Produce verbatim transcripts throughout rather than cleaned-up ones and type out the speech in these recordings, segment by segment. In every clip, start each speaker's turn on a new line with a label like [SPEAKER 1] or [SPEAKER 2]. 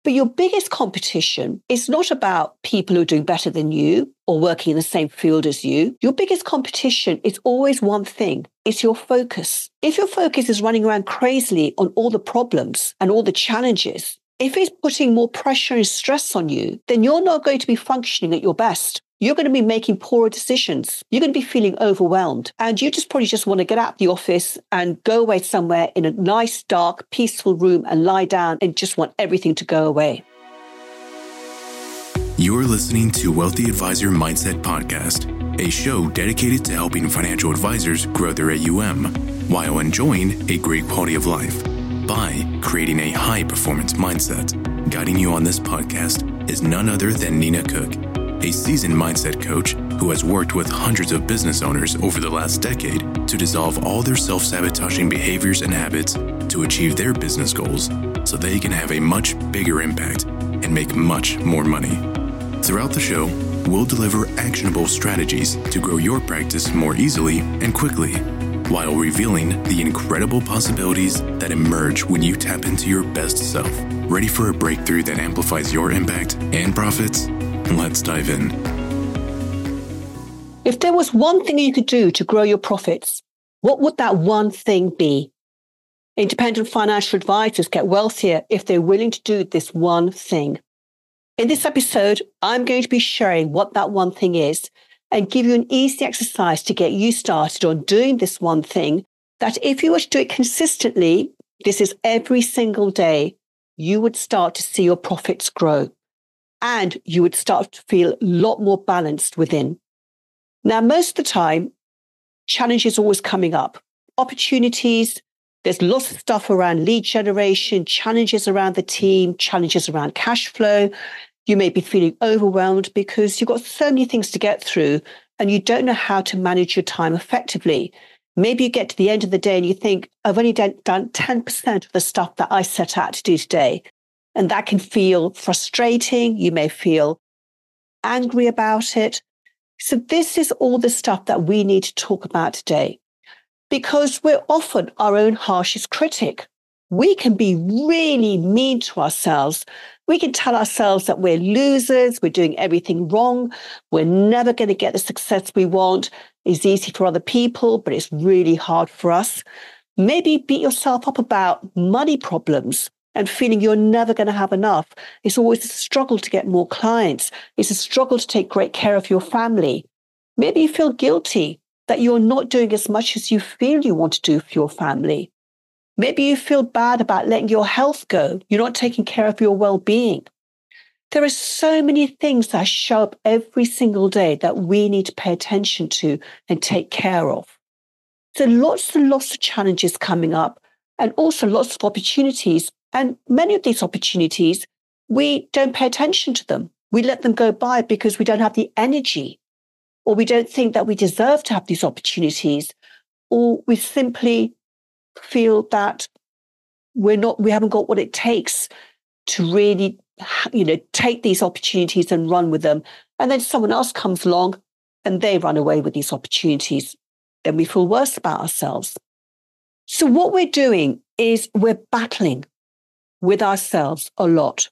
[SPEAKER 1] But your biggest competition is not about people who are doing better than you or working in the same field as you. Your biggest competition is always one thing. It's your focus. If your focus is running around crazily on all the problems and all the challenges, if it's putting more pressure and stress on you, then you're not going to be functioning at your best. You're going to be making poorer decisions. You're going to be feeling overwhelmed. And you just probably just want to get out of the office and go away somewhere in a nice, dark, peaceful room and lie down and just want everything to go away.
[SPEAKER 2] You're listening to Wealthy Advisor Mindset Podcast, a show dedicated to helping financial advisors grow their A U M while enjoying a great quality of life by creating a high-performance mindset. Guiding you on this podcast is none other than Nina Cook, a seasoned mindset coach who has worked with hundreds of business owners over the last decade to dissolve all their self-sabotaging behaviors and habits to achieve their business goals so they can have a much bigger impact and make much more money. Throughout the show, we'll deliver actionable strategies to grow your practice more easily and quickly, while revealing the incredible possibilities that emerge when you tap into your best self. Ready for a breakthrough that amplifies your impact and profits? Let's dive in.
[SPEAKER 1] If there was one thing you could do to grow your profits, what would that one thing be? Independent financial advisors get wealthier if they're willing to do this one thing. In this episode, I'm going to be sharing what that one thing is and give you an easy exercise to get you started on doing this one thing that if you were to do it consistently, this is every single day, you would start to see your profits grow. And you would start to feel a lot more balanced within. Now, most of the time, challenges are always coming up. Opportunities, there's lots of stuff around lead generation, challenges around the team, challenges around cash flow. You may be feeling overwhelmed because you've got so many things to get through and you don't know how to manage your time effectively. Maybe you get to the end of the day and you think, I've only done, done ten percent of the stuff that I set out to do today. And that can feel frustrating. You may feel angry about it. So this is all the stuff that we need to talk about today, because we're often our own harshest critic. We can be really mean to ourselves. We can tell ourselves that we're losers, we're doing everything wrong, we're never going to get the success we want. It's easy for other people, but it's really hard for us. Maybe beat yourself up about money problems and feeling you're never going to have enough. It's always a struggle to get more clients. It's a struggle to take great care of your family. Maybe you feel guilty that you're not doing as much as you feel you want to do for your family. Maybe you feel bad about letting your health go. You're not taking care of your well-being. There are so many things that show up every single day that we need to pay attention to and take care of. So lots and lots of challenges coming up and also lots of opportunities. And many of these opportunities, we don't pay attention to them. We let them go by because we don't have the energy, or we don't think that we deserve to have these opportunities, or we simply feel that we're not, we haven't got what it takes to really, you know, take these opportunities and run with them. And then someone else comes along and they run away with these opportunities. Then we feel worse about ourselves. So what we're doing is we're battling with ourselves a lot.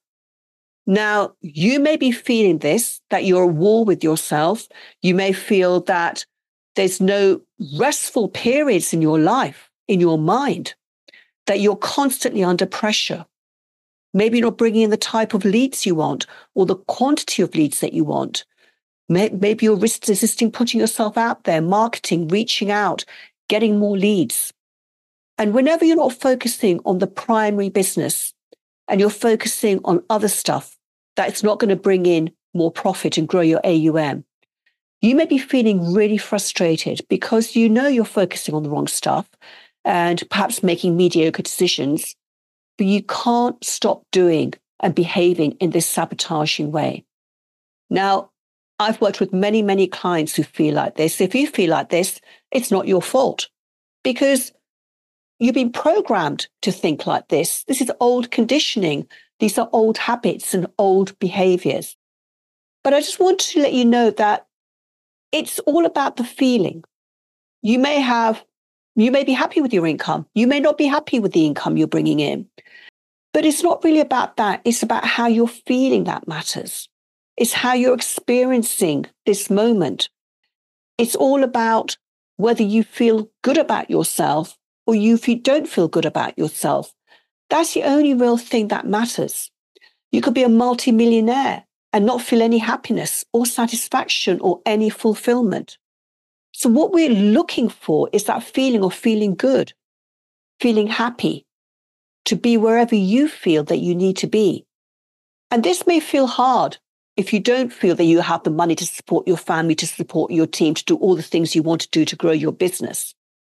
[SPEAKER 1] Now, you may be feeling this, that you're at war with yourself. You may feel that there's no restful periods in your life, in your mind, that you're constantly under pressure. Maybe you're not bringing in the type of leads you want or the quantity of leads that you want. Maybe you're risk resisting putting yourself out there, marketing, reaching out, getting more leads. And whenever you're not focusing on the primary business, and you're focusing on other stuff that's not going to bring in more profit and grow your A U M, you may be feeling really frustrated because you know you're focusing on the wrong stuff and perhaps making mediocre decisions, but you can't stop doing and behaving in this sabotaging way. Now, I've worked with many, many clients who feel like this. If you feel like this, it's not your fault because you've been programmed to think like this. This is old conditioning. These are old habits and old behaviors. But I just want to let you know that it's all about the feeling. You may have, you may be happy with your income. You may not be happy with the income you're bringing in. But it's not really about that. It's about how you're feeling that matters. It's how you're experiencing this moment. It's all about whether you feel good about yourself or you, if you don't feel good about yourself. That's the only real thing that matters. You could be a multimillionaire and not feel any happiness or satisfaction or any fulfillment. So what we're looking for is that feeling of feeling good, feeling happy, to be wherever you feel that you need to be. And this may feel hard if you don't feel that you have the money to support your family, to support your team, to do all the things you want to do to grow your business.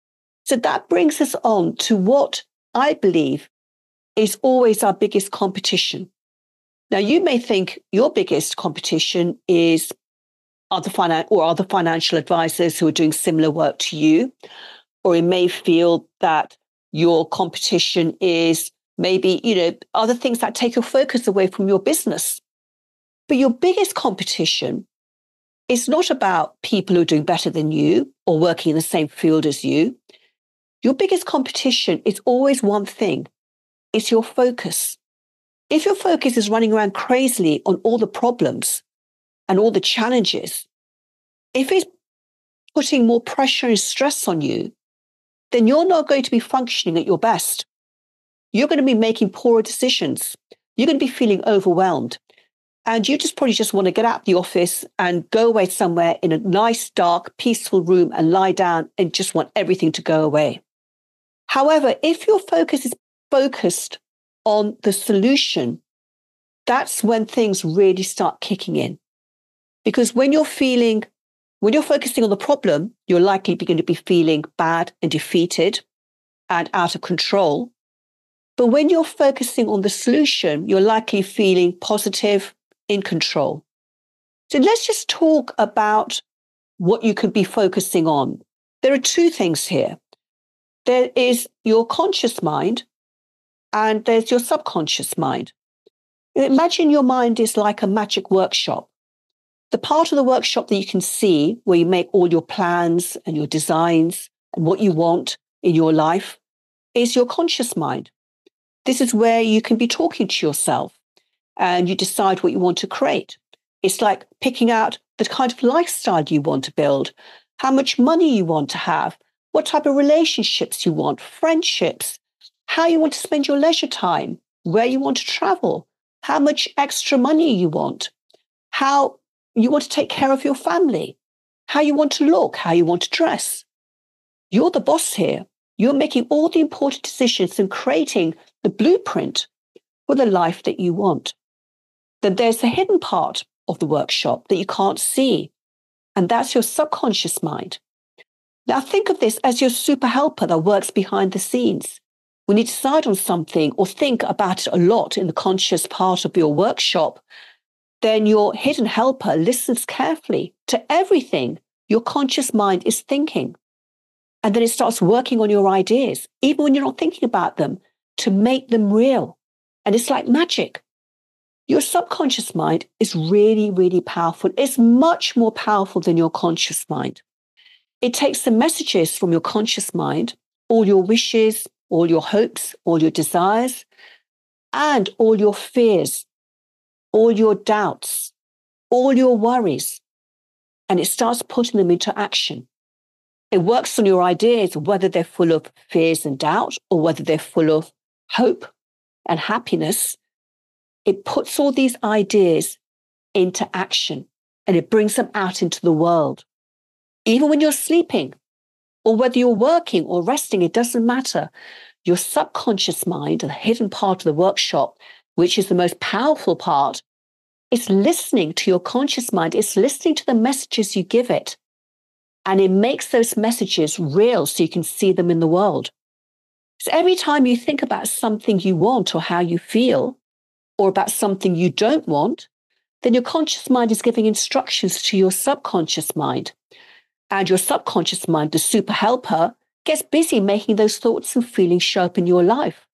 [SPEAKER 1] So that brings us on to what I believe is always our biggest competition. Now, you may think your biggest competition is other finan- or other financial advisors who are doing similar work to you, or it may feel that your competition is maybe, you know, other things that take your focus away from your business. But your biggest competition is not about people who are doing better than you or working in the same field as you. Your biggest competition is always one thing. It's your focus. If your focus is running around crazily on all the problems and all the challenges, if it's putting more pressure and stress on you, then you're not going to be functioning at your best. You're going to be making poorer decisions. You're going to be feeling overwhelmed. And you just probably just want to get out of the office and go away somewhere in a nice, dark, peaceful room and lie down and just want everything to go away. However, if your focus is focused on the solution, that's when things really start kicking in. Because when you're feeling, when you're focusing on the problem, you're likely going to be feeling bad and defeated and out of control. But when you're focusing on the solution, you're likely feeling positive, in control. So let's just talk about what you could be focusing on. There are two things here. There is your conscious mind and there's your subconscious mind. Imagine your mind is like a magic workshop. The part of the workshop that you can see where you make all your plans and your designs and what you want in your life is your conscious mind. This is where you can be talking to yourself and you decide what you want to create. It's like picking out the kind of lifestyle you want to build, how much money you want to have, what type of relationships you want, friendships, how you want to spend your leisure time, where you want to travel, how much extra money you want, how you want to take care of your family, how you want to look, how you want to dress. You're the boss here. You're making all the important decisions and creating the blueprint for the life that you want. Then there's the hidden part of the workshop that you can't see, and that's your subconscious mind. Now think of this as your super helper that works behind the scenes. When you decide on something or think about it a lot in the conscious part of your workshop, then your hidden helper listens carefully to everything your conscious mind is thinking. And then it starts working on your ideas, even when you're not thinking about them, to make them real. And it's like magic. Your subconscious mind is really, really powerful. It's much more powerful than your conscious mind. It takes the messages from your conscious mind, all your wishes, all your hopes, all your desires, and all your fears, all your doubts, all your worries, and it starts putting them into action. It works on your ideas, whether they're full of fears and doubt or whether they're full of hope and happiness. It puts all these ideas into action and it brings them out into the world. Even when you're sleeping or whether you're working or resting, it doesn't matter. Your subconscious mind, the hidden part of the workshop, which is the most powerful part, is listening to your conscious mind. It's listening to the messages you give it. And it makes those messages real so you can see them in the world. So every time you think about something you want or how you feel, or about something you don't want, then your conscious mind is giving instructions to your subconscious mind. And your subconscious mind, the super helper, gets busy making those thoughts and feelings show up in your life.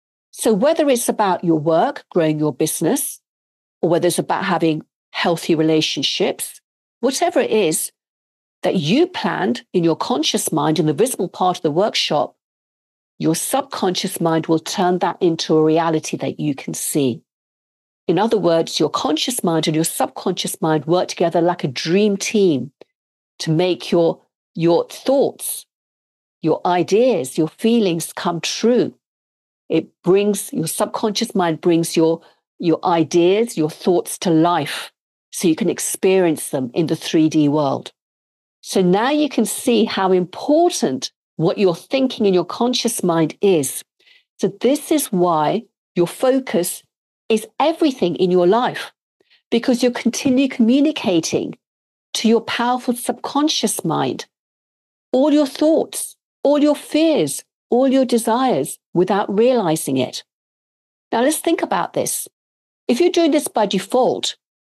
[SPEAKER 1] So whether it's about your work, growing your business, or whether it's about having healthy relationships, whatever it is that you planned in your conscious mind in the visible part of the workshop, your subconscious mind will turn that into a reality that you can see. In other words, your conscious mind and your subconscious mind work together like a dream team to make your, your thoughts, your ideas, your feelings come true. It brings, your subconscious mind brings your, your ideas, your thoughts to life so you can experience them in the three D world. So now you can see how important what you're thinking in your conscious mind is. So this is why your focus is everything in your life, because you're continually communicating to your powerful subconscious mind all your thoughts, all your fears, all your desires without realizing it. Now let's think about this. If you're doing this by default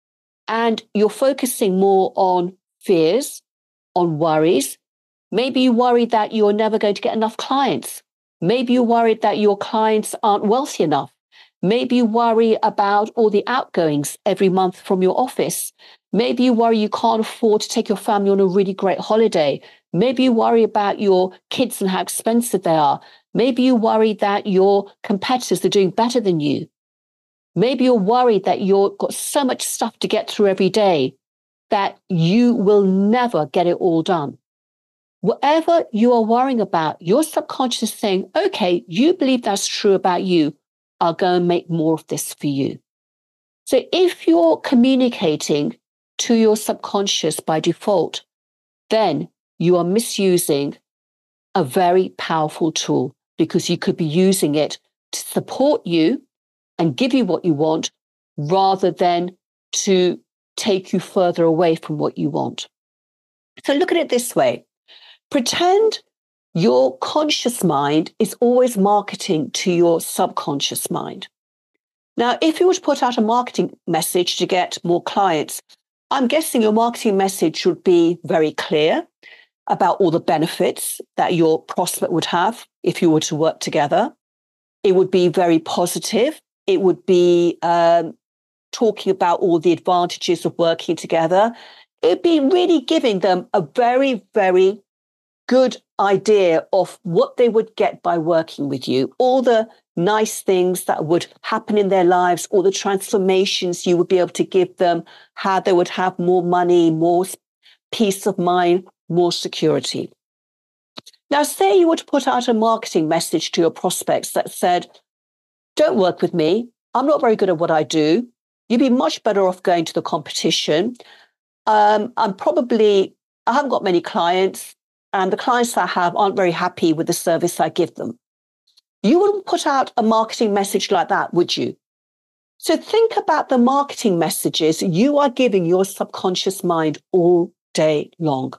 [SPEAKER 1] and you're focusing more on fears, on worries, maybe you worry that you're never going to get enough clients. Maybe you're worried that your clients aren't wealthy enough. Maybe you worry about all the outgoings every month from your office. Maybe you worry you can't afford to take your family on a really great holiday. Maybe you worry about your kids and how expensive they are. Maybe you worry that your competitors are doing better than you. Maybe you're worried that you've got so much stuff to get through every day that you will never get it all done. Whatever you are worrying about, your subconscious is saying, okay, you believe that's true about you. I'll go and make more of this for you. So if you're communicating to your subconscious by default, then you are misusing a very powerful tool, because you could be using it to support you and give you what you want rather than to take you further away from what you want. So look at it this way. Pretend your conscious mind is always marketing to your subconscious mind. Now, if you were to put out a marketing message to get more clients, I'm guessing your marketing message should be very clear about all the benefits that your prospect would have if you were to work together. It would be very positive. It would be um, talking about all the advantages of working together. It would be really giving them a very, very good idea of what they would get by working with you, all the nice things that would happen in their lives, all the transformations you would be able to give them, how they would have more money, more peace of mind, more security. Now, say you were to put out a marketing message to your prospects that said, don't work with me. I'm not very good at what I do. You'd be much better off going to the competition. Um, I'm probably, I haven't got many clients, and the clients I have aren't very happy with the service I give them. You wouldn't put out a marketing message like that, would you? So think about the marketing messages you are giving your subconscious mind all day long.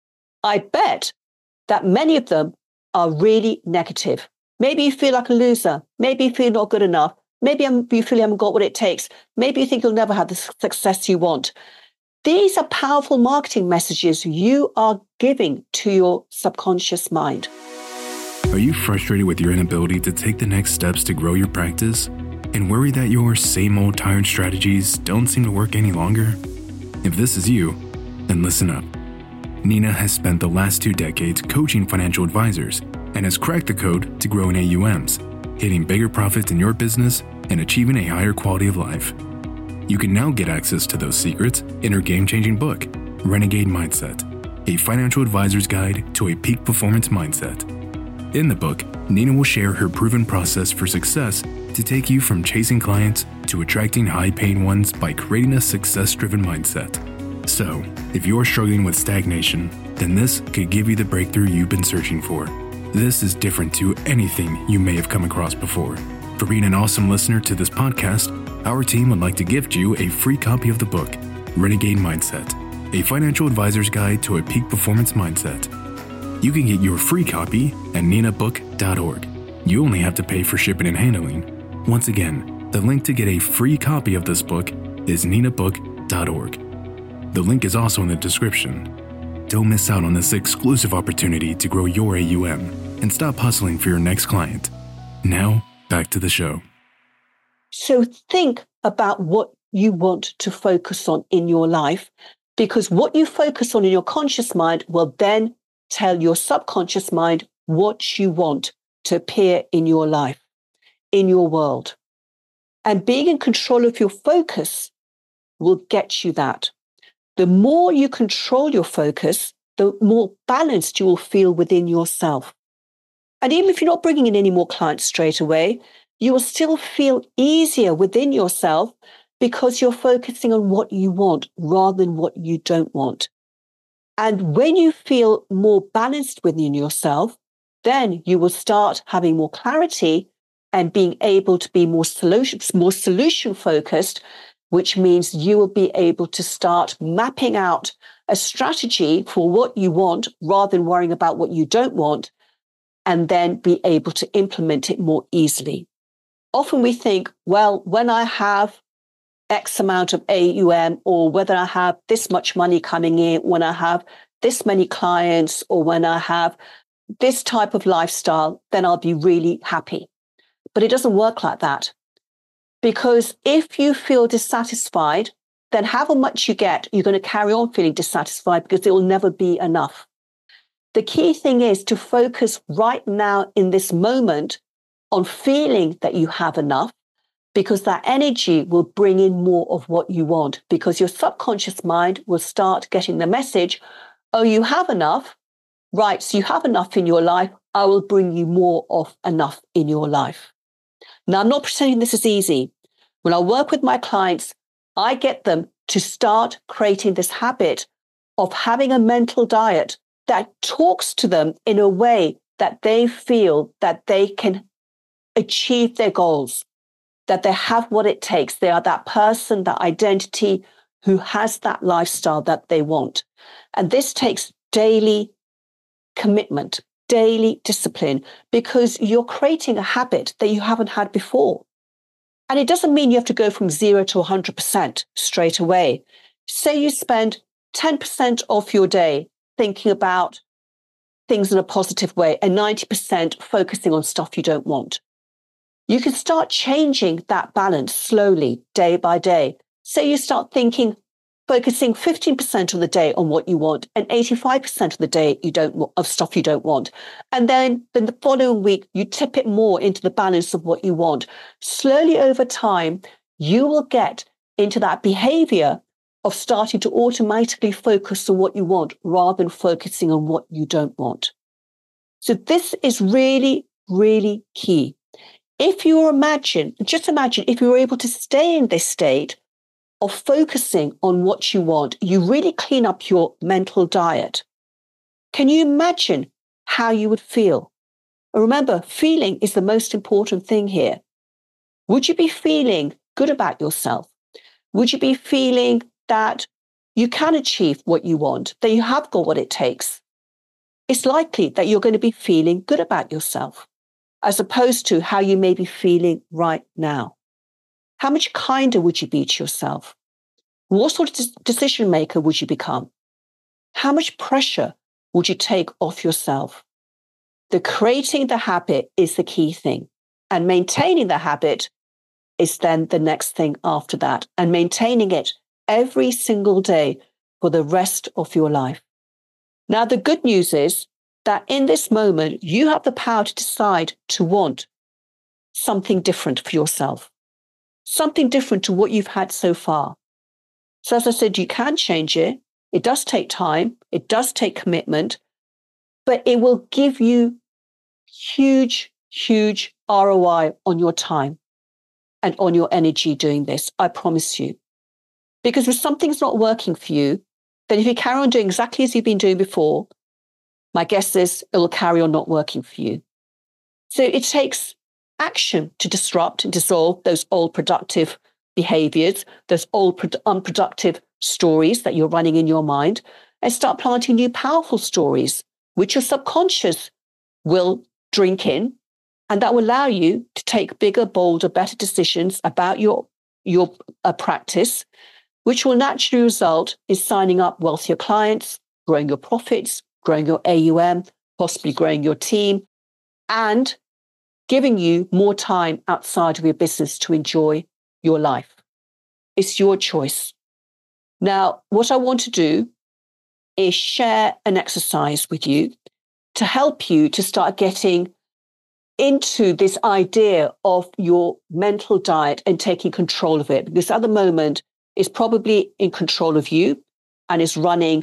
[SPEAKER 1] I bet that many of them are really negative. Maybe you feel like a loser. Maybe you feel not good enough. Maybe you feel you haven't got what it takes. Maybe you think you'll never have the success you want. These are powerful marketing messages you are giving to your subconscious mind.
[SPEAKER 2] Are you frustrated with your inability to take the next steps to grow your practice and worry that your same old tired strategies don't seem to work any longer? If this is you, then listen up. Nina has spent the last two decades coaching financial advisors and has cracked the code to growing A U Ms, hitting bigger profits in your business and achieving a higher quality of life. You can now get access to those secrets in her game-changing book, Renegade Mindset, a financial advisor's guide to a peak performance mindset. In the book, Nina will share her proven process for success to take you from chasing clients to attracting high-paying ones by creating a success-driven mindset. So, if you're struggling with stagnation, then this could give you the breakthrough you've been searching for. This is different to anything you may have come across before. For being an awesome listener to this podcast, our team would like to gift you a free copy of the book, Renegade Mindset, a financial advisor's guide to a peak performance mindset. You can get your free copy at nina book dot org. You only have to pay for shipping and handling. Once again, the link to get a free copy of this book is nina book dot org. The link is also in the description. Don't miss out on this exclusive opportunity to grow your A U M and stop hustling for your next client. Now, back to the show.
[SPEAKER 1] So think about what you want to focus on in your life, because what you focus on in your conscious mind will then tell your subconscious mind what you want to appear in your life, in your world. And being in control of your focus will get you that. The more you control your focus, the more balanced you will feel within yourself. And even if you're not bringing in any more clients straight away, you will still feel easier within yourself because you're focusing on what you want rather than what you don't want. And when you feel more balanced within yourself, then you will start having more clarity and being able to be more solution, more solution focused, which means you will be able to start mapping out a strategy for what you want rather than worrying about what you don't want, and then be able to implement it more easily. Often we think, well, when I have X amount of A U M, or whether I have this much money coming in, when I have this many clients, or when I have this type of lifestyle, then I'll be really happy. But it doesn't work like that. Because if you feel dissatisfied, then however much you get, you're going to carry on feeling dissatisfied because it will never be enough. The key thing is to focus right now in this moment on feeling that you have enough, because that energy will bring in more of what you want, because your subconscious mind will start getting the message, oh, you have enough. Right, so you have enough in your life. I will bring you more of enough in your life. Now, I'm not pretending this is easy. When I work with my clients, I get them to start creating this habit of having a mental diet that talks to them in a way that they feel that they can achieve their goals, that they have what it takes. They are that person, that identity who has that lifestyle that they want. And this takes daily commitment, daily discipline, because you're creating a habit that you haven't had before. And it doesn't mean you have to go from zero to one hundred percent straight away. Say you spend ten percent of your day thinking about things in a positive way and ninety percent focusing on stuff you don't want. You can start changing that balance slowly, day by day. Say you start thinking, focusing fifteen percent of the day on what you want and eighty-five percent of the day you don't of stuff you don't want. And then, then the following week, you tip it more into the balance of what you want. Slowly over time, you will get into that behavior of starting to automatically focus on what you want rather than focusing on what you don't want. So this is really, really key. If you imagine, just imagine if you were able to stay in this state of focusing on what you want, you really clean up your mental diet. Can you imagine how you would feel? And remember, feeling is the most important thing here. Would you be feeling good about yourself? Would you be feeling that you can achieve what you want, that you have got what it takes? It's likely that you're going to be feeling good about yourself, as opposed to how you may be feeling right now. How much kinder would you be to yourself? What sort of decision maker would you become? How much pressure would you take off yourself? The creating the habit is the key thing. And maintaining the habit is then the next thing after that. And maintaining it every single day for the rest of your life. Now, the good news is that in this moment, you have the power to decide to want something different for yourself. Something different to what you've had so far. So as I said, you can change it. It does take time. It does take commitment, but it will give you huge, huge R O I on your time and on your energy doing this. I promise you. Because if something's not working for you, then if you carry on doing exactly as you've been doing before, my guess is it will carry on not working for you. So it takes action to disrupt and dissolve those old productive behaviors, those old pro- unproductive stories that you're running in your mind, and start planting new powerful stories, which your subconscious will drink in, and that will allow you to take bigger, bolder, better decisions about your, your uh, practice, which will naturally result in signing up wealthier clients, growing your profits, growing your A U M, possibly growing your team, and giving you more time outside of your business to enjoy your life. It's your choice. Now, what I want to do is share an exercise with you to help you to start getting into this idea of your mental diet and taking control of it, because at the moment it's probably in control of you and is running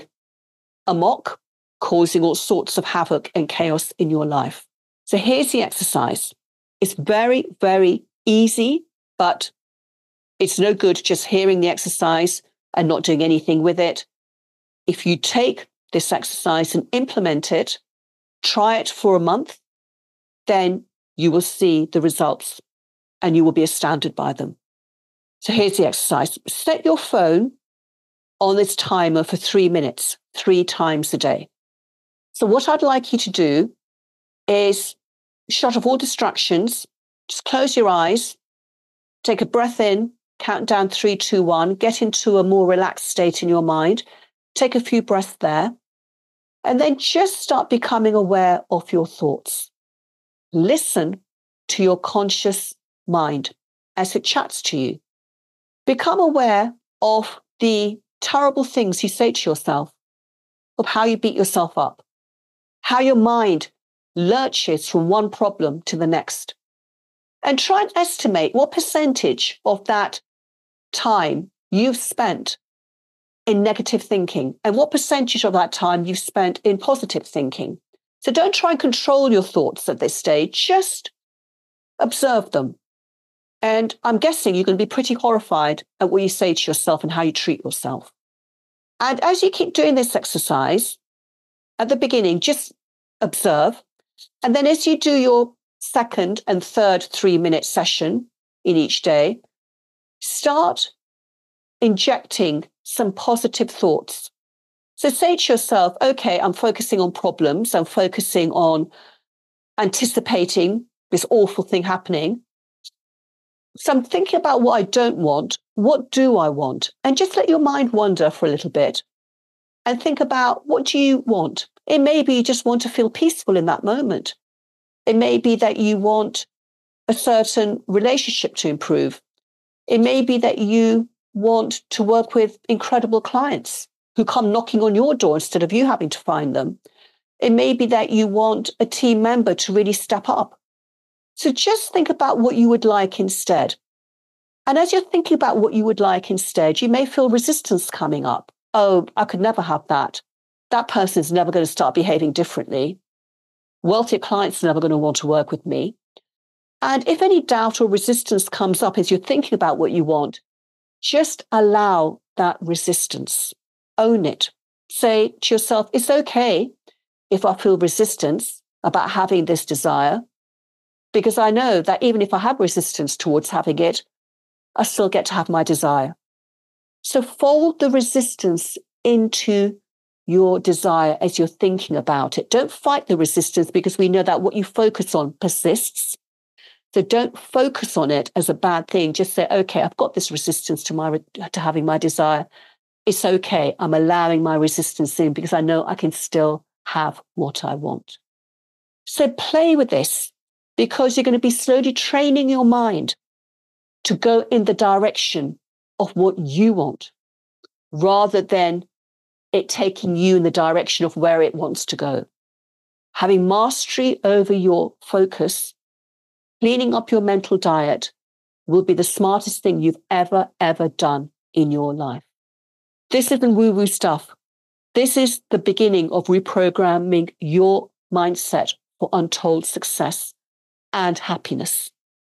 [SPEAKER 1] amok, causing all sorts of havoc and chaos in your life. So here's the exercise. It's very, very easy, but it's no good just hearing the exercise and not doing anything with it. If you take this exercise and implement it, try it for a month, then you will see the results and you will be astounded by them. So here's the exercise. Set your phone on this timer for three minutes, three times a day. So what I'd like you to do is shut off all distractions, just close your eyes, take a breath in, count down three, two, one, get into a more relaxed state in your mind, take a few breaths there, and then just start becoming aware of your thoughts. Listen to your conscious mind as it chats to you. Become aware of the terrible things you say to yourself, of how you beat yourself up, how your mind lurches from one problem to the next. And try and estimate what percentage of that time you've spent in negative thinking and what percentage of that time you've spent in positive thinking. So don't try and control your thoughts at this stage, just observe them. And I'm guessing you're going to be pretty horrified at what you say to yourself and how you treat yourself. And as you keep doing this exercise, at the beginning, just observe. And then as you do your second and third three-minute session in each day, start injecting some positive thoughts. So say to yourself, okay, I'm focusing on problems. I'm focusing on anticipating this awful thing happening. So I'm thinking about what I don't want. What do I want? And just let your mind wander for a little bit and think about, what do you want? It may be you just want to feel peaceful in that moment. It may be that you want a certain relationship to improve. It may be that you want to work with incredible clients who come knocking on your door instead of you having to find them. It may be that you want a team member to really step up. So just think about what you would like instead. And as you're thinking about what you would like instead, you may feel resistance coming up. Oh, I could never have that. That person's never going to start behaving differently. Wealthier clients are never going to want to work with me. And if any doubt or resistance comes up as you're thinking about what you want, just allow that resistance. Own it. Say to yourself, it's okay if I feel resistance about having this desire, because I know that even if I have resistance towards having it, I still get to have my desire. So fold the resistance into your desire as you're thinking about it. Don't fight the resistance, because we know that what you focus on persists. So don't focus on it as a bad thing. Just say, okay, I've got this resistance to my to having my desire. It's okay. I'm allowing my resistance in because I know I can still have what I want. So play with this, because you're going to be slowly training your mind to go in the direction of what you want, rather than it taking you in the direction of where it wants to go. Having mastery over your focus, cleaning up your mental diet will be the smartest thing you've ever, ever done in your life. This isn't woo-woo stuff. This is the beginning of reprogramming your mindset for untold success and happiness.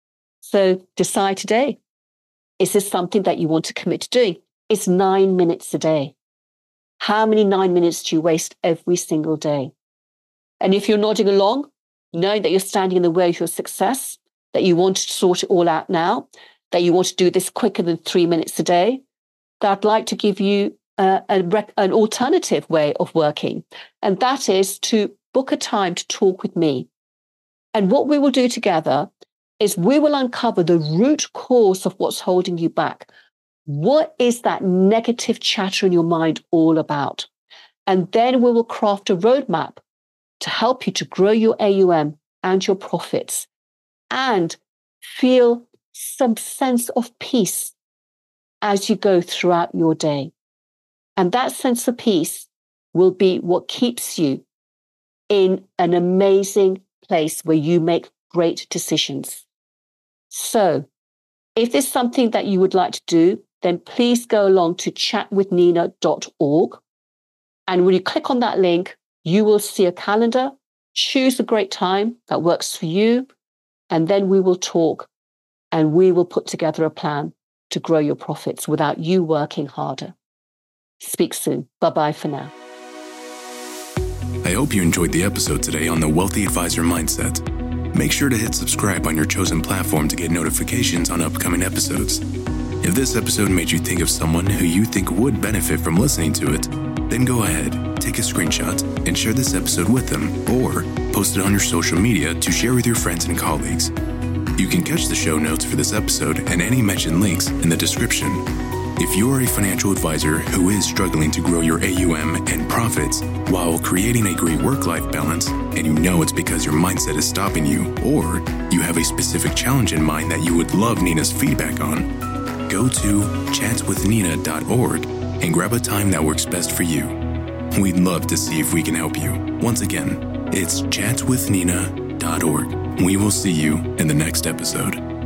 [SPEAKER 1] So decide today, is this something that you want to commit to doing? It's nine minutes a day. How many nine minutes do you waste every single day? And if you're nodding along, knowing that you're standing in the way of your success, that you want to sort it all out now, that you want to do this quicker than three minutes a day, that I'd like to give you uh, a rec- an alternative way of working. And that is to book a time to talk with me. And what we will do together is we will uncover the root cause of what's holding you back. What is that negative chatter in your mind all about? And then we will craft a roadmap to help you to grow your A U M and your profits and feel some sense of peace as you go throughout your day. And that sense of peace will be what keeps you in an amazing place where you make great decisions. So if there's something that you would like to do, then please go along to chat with nina dot org. And when you click on that link, you will see a calendar. Choose a great time that works for you. And then we will talk and we will put together a plan to grow your profits without you working harder. Speak soon. Bye-bye for now.
[SPEAKER 2] I hope you enjoyed the episode today on the Wealthy Advisor Mindset. Make sure to hit subscribe on your chosen platform to get notifications on upcoming episodes. If this episode made you think of someone who you think would benefit from listening to it, then go ahead, take a screenshot, and share this episode with them, or post it on your social media to share with your friends and colleagues. You can catch the show notes for this episode and any mentioned links in the description. If you are a financial advisor who is struggling to grow your A U M and profits while creating a great work-life balance, and you know it's because your mindset is stopping you, or you have a specific challenge in mind that you would love Nina's feedback on, go to chats with nina dot org and grab a time that works best for you. We'd love to see if we can help you. Once again, it's chats with nina dot org. We will see you in the next episode.